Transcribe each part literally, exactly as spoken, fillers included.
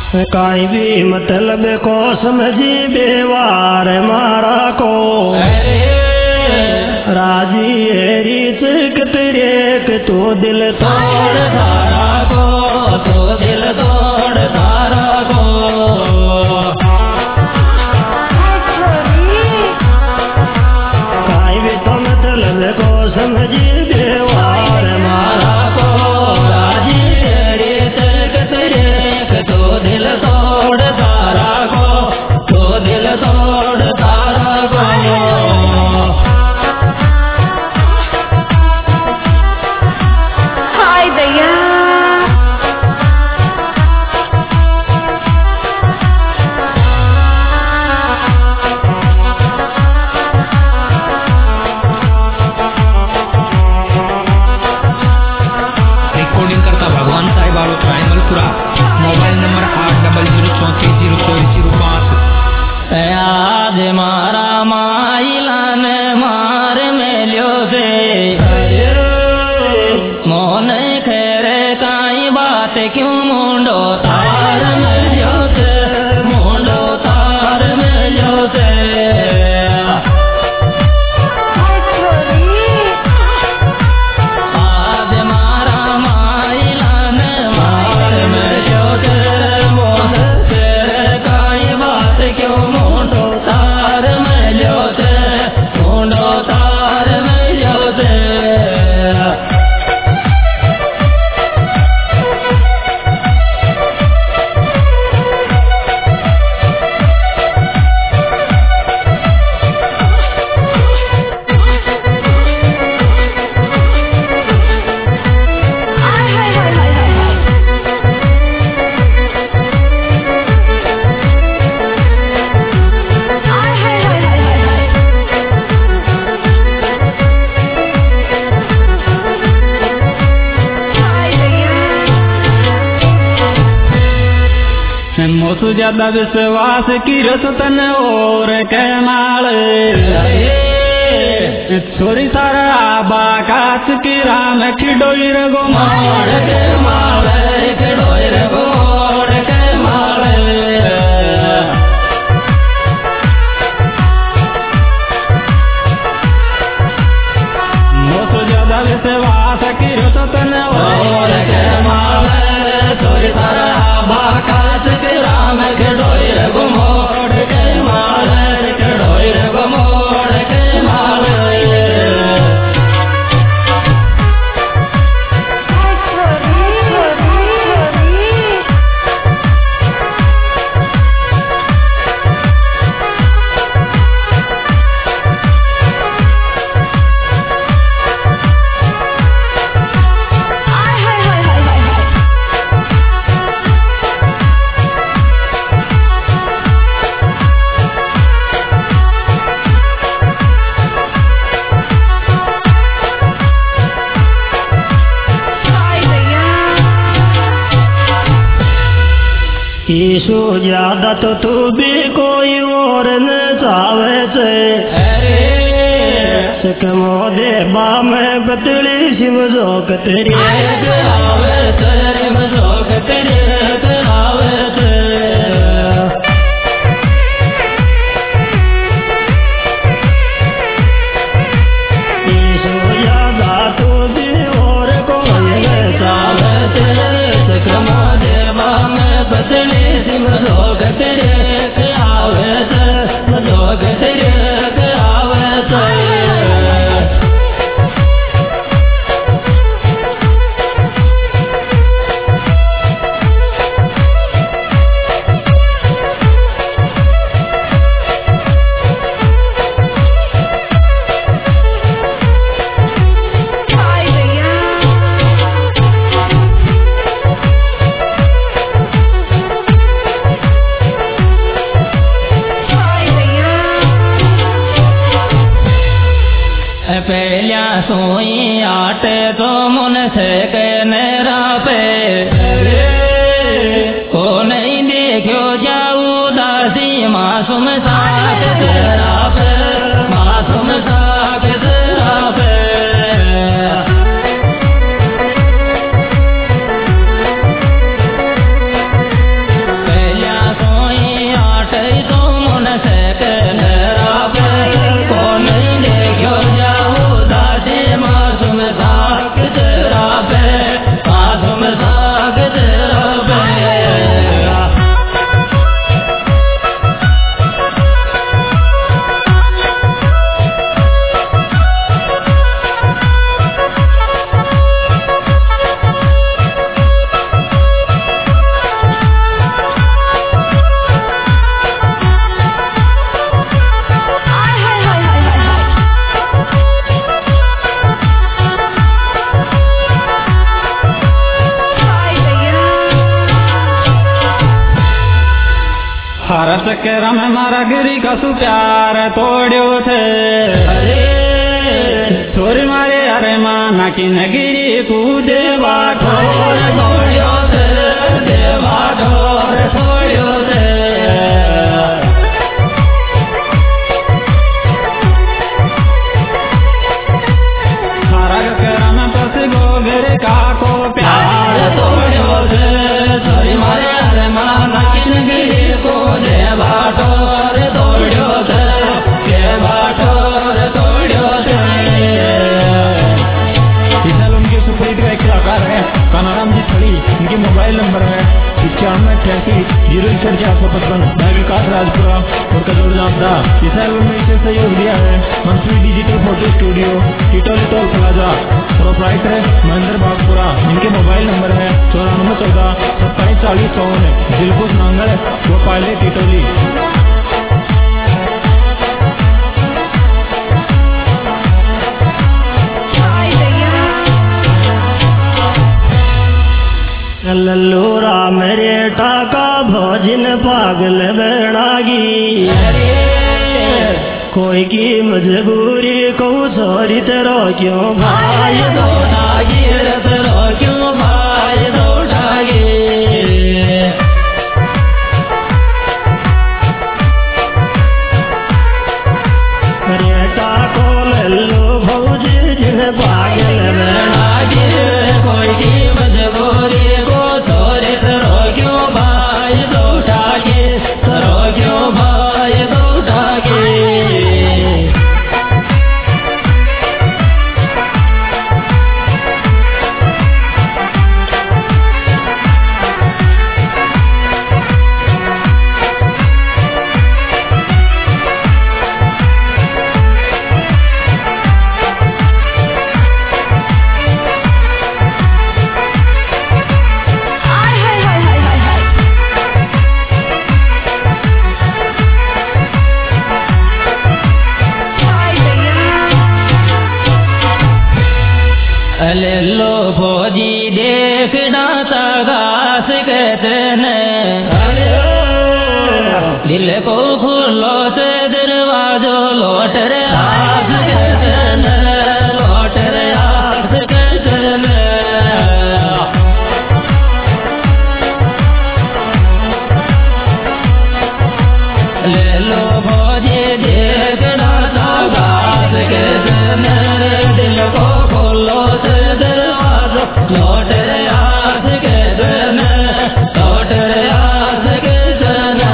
काई भी मतलब को समझी बेवार मारा को राजी रीत तेरे तो दिल तोड़ धारा को तो दिल तोड़ धारा को काई भी तो मतलब को समझी बेवार मारा को राजी रीत तेरे तो दिल तोड़ धारा को तो दिल तोड़ धारा को मोबाइल नंबर आठ डबल जीरो चौंतीस जीरो चौबीस जीरो पाँच। आज मारा माइलान मार मेल्यो से मोन खेरे काई बात क्यों मुंडो तार मेल्यो से मुंडो तार मेल्यो से आज मारा माइलान मार मेल्यो से मोन खेरे काई बात क्यों मुंडो तार मेल्यो से मुंडो तार मेल्यो से मोसु ज्यादा विश्वास की रसतन और कैमाल छोरी सारा बाकात की राम खिडोई रगो मार के मार खिडोई रगो के मार मोसु ज्यादा विश्वास की रसतन और कैमाल छोरी सारा बाकात की राम खिडोई रगो मोड़ के मार खिडोई रगो मोड़ के मार ईशु ज्यादा तो तू भी कोई और न चावे से सकमो दे बा में बतली शिव जोक तेरी आवे तेरी मजोक तेरी आवे से ईशु ज्यादा तू भी और कोई न चावे से सकमो दे बा में बतली मजोग तेरे आवे से मजोग तेरे आवे से पहलिया सोई आटे तो मुन से के नेरा पे को नहीं देखो जाऊ दासी मासूम साथ तेरा पे मासूम साथ तेरा पे हरस के रम मारा गिरी का सु प्यार तोड़ो थे। अरे छोरी मारे अरे माना की नगिरी कूदे बाठो तोड़ो थे, देवा ढोर तोड़ो थे। हरस के रम पस गोगर का को प्यार तोड़ो थे, छोरी मारे अरे माना की नगिरी कूदे बाठोर तोड़ो थे, देवा ढोर तोड़ो थे। उनके सुपरहिट का एक कलाकार है कानाराम जी थड़ी। इनके मोबाइल नंबर है इक्यानवे अठासी जीरो इकसठ चार सौ पचपन। मैं विकास राजपुरा और कजोड़ जामदा। इस एल्बम में इसे सहयोग दिया है मंसूरी डिजिटल फोटो स्टूडियो, टिटोल toll plaza, proprietor Mahendra Bagpura. इनके मोबाइल नंबर है चौरानवे चौदह सत्ताईस चालीस चौवन। दिलखुश नांगल वो पायले टिटोली। लल्लूरा मेरे टाका भोजन पागल बनागी। कोई की मजबूरी को छोरी तेरो क्यों भाई दौड़ागी, तेरो क्यों भाई दौड़ागी। मेरे टाको लल्लू भौजी जिन पागल बनागी। कोई की मजबूरी को छोरी तेरो क्यों भाई दौड़ागी, तेरो क्यों भाई दौड़ागी। लल्लो फौजी देखना तगास कहते हैं। दिल को खुलो से दरवाजो लौट रे हाथ कहते हैं, लौट रे हाथ कहते हैं। लल्लो फौजी देखना तगास कहते हैं। दिल को खोलो से दरवाजा लौट रे हाथ के देने, लौट रे हाथ के देने।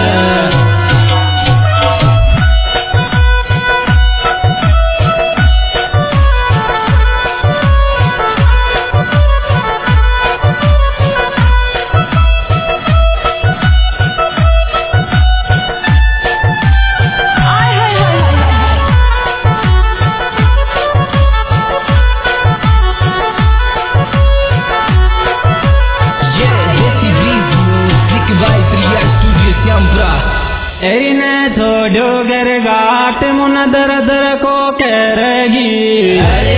एरिने छोड़ो गर घाट मुन दर दर को करेगी।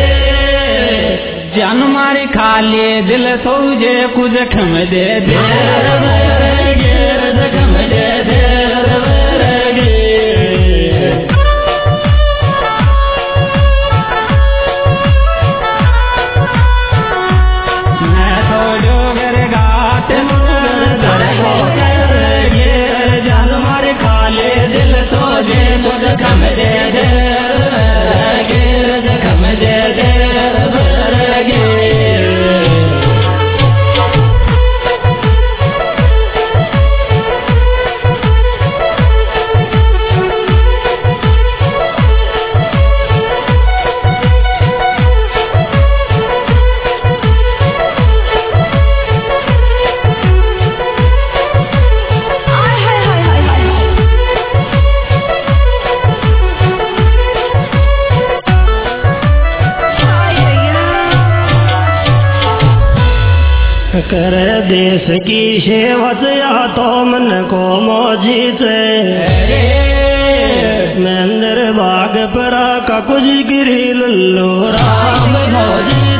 जान मारी खाली दिल सोजे कुछ खम दे दे, खम दे दे। खम दे दे, खम दे दे। कर देश की सेवत या तो मन को मौजी से। महेंद्र बाग परा का कुछ गिरी लल्लो राम मौजी